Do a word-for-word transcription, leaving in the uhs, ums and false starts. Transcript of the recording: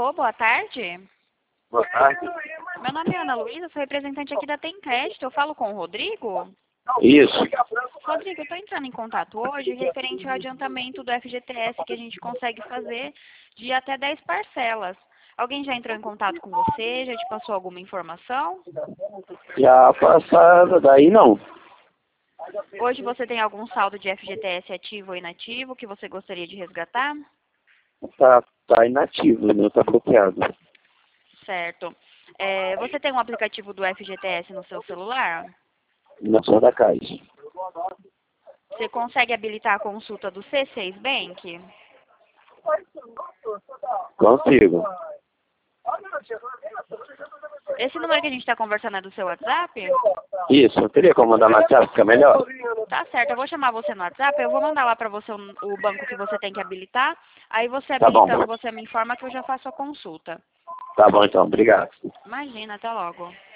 Alô, boa tarde. Boa tarde. Meu nome é Ana Luísa, sou representante aqui da Tem Crédito. Eu falo com o Rodrigo? Isso. Rodrigo, eu estou entrando em contato hoje referente ao adiantamento do F G T S que a gente consegue fazer de até dez parcelas. Alguém já entrou em contato com você? Já te passou alguma informação? Já passada, daí não. Hoje você tem algum saldo de F G T S ativo ou inativo que você gostaria de resgatar? Tá, tá inativo, não tá bloqueado. Certo. É, você tem um aplicativo do F G T S no seu celular? Na sua da caixa. Você consegue habilitar a consulta do C seis Bank? Consigo. Esse número que a gente está conversando é do seu WhatsApp? Isso, eu teria como mandar no WhatsApp, fica melhor? Tá certo, eu vou chamar você no WhatsApp, eu vou mandar lá para você o, o banco que você tem que habilitar. Aí você Tá bom. habilitando, você me informa que eu já faço a consulta. Tá bom então, obrigado. Imagina, até logo.